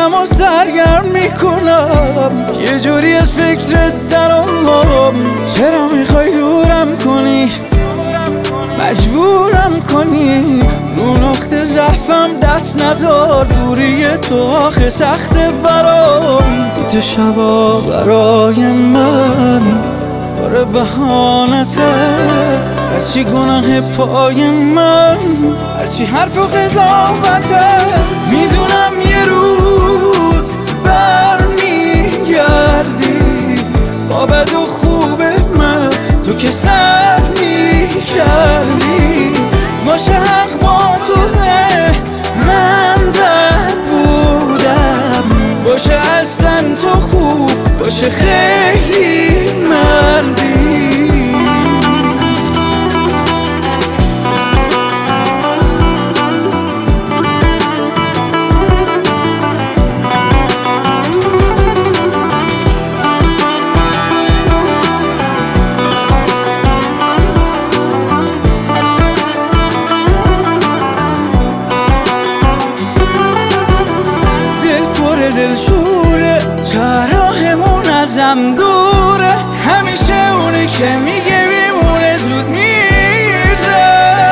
میشینم و سرگرم میکنم، یه جوری از فکرت درام. چرا میخوای دورم کنی، مجبورم کنی، رو نقطه ضعفم دست نذار. دوری تو آخه سخته برام، بی تو شبا برای من باره بهانته. هرچی گناه پای من، هرچی حرف و قضاوته. میدونم یه روز برمیگردی با بد و خوب من، تو که سر میکردی. باشه حق با توه، من بد بودم. باشه اصلا تو خوب، باشه خیلی مردی. دلشوره چراهمون ازم دوره، همیشه اونی که میگه میمونه زود میره.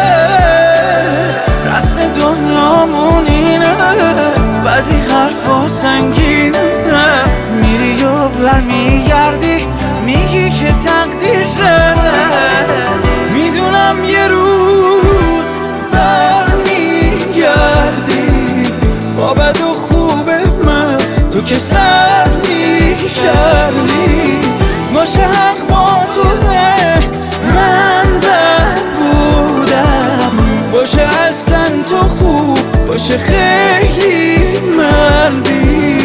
رسم دنیامون اینه، بعضی حرفا سنگینه. میری و برمیگردی میگی که تقدیره. میدونم یه روز برمیگردی با بد و تو که سر میکردی. باشه حق با توه، من بد بودم. باشه اصلا تو خوب، باشه خیلی مردی.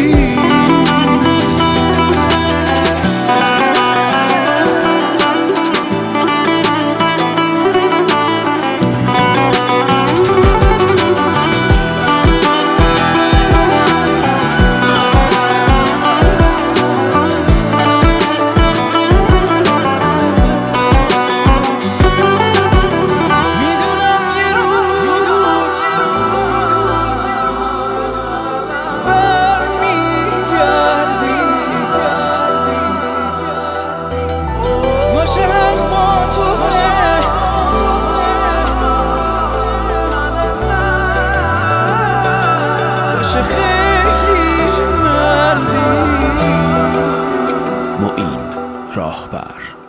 معین راهبر.